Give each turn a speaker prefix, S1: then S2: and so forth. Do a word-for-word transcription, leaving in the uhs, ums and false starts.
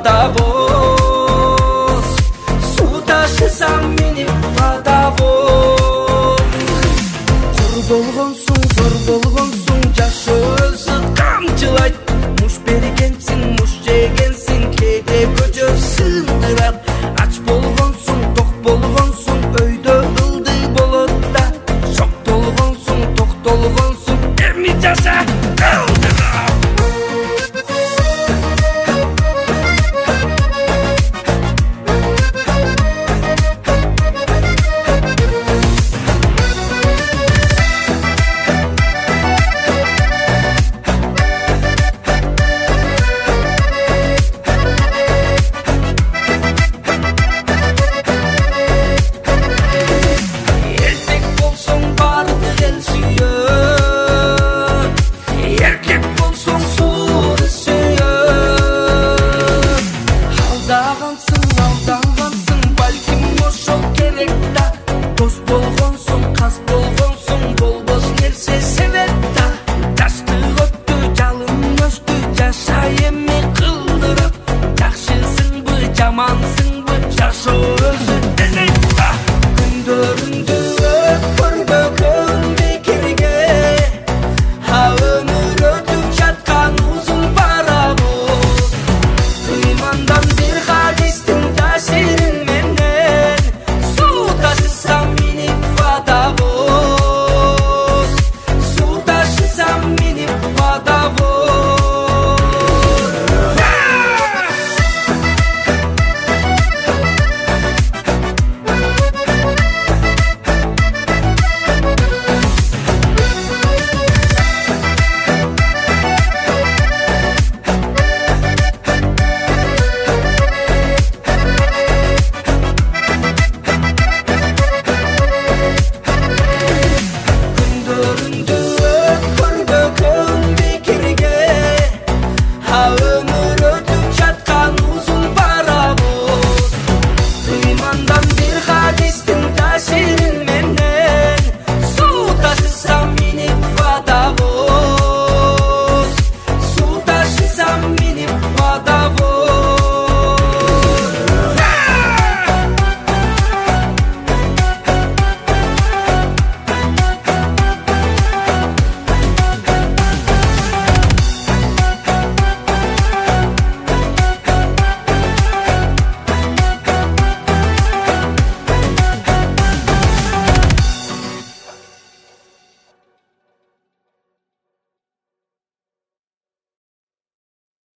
S1: водовоз, су ташысам менин водовоз. Кур болгонсуң, зор болгонсуң, жашы өзү камчылайт. Муш бергенсиң, муш жегенсиң, кээде көчө сындырат. Ач болгонсуң, ток болгонсуң, өйдө ылдый болот да. Шок толгонсуң, ток толгонсуң, эми жаша ылдырап. Алдағансың, балким ошол керек да. Дос болгонсуң, кас болгонсуң, болбос нерсе сен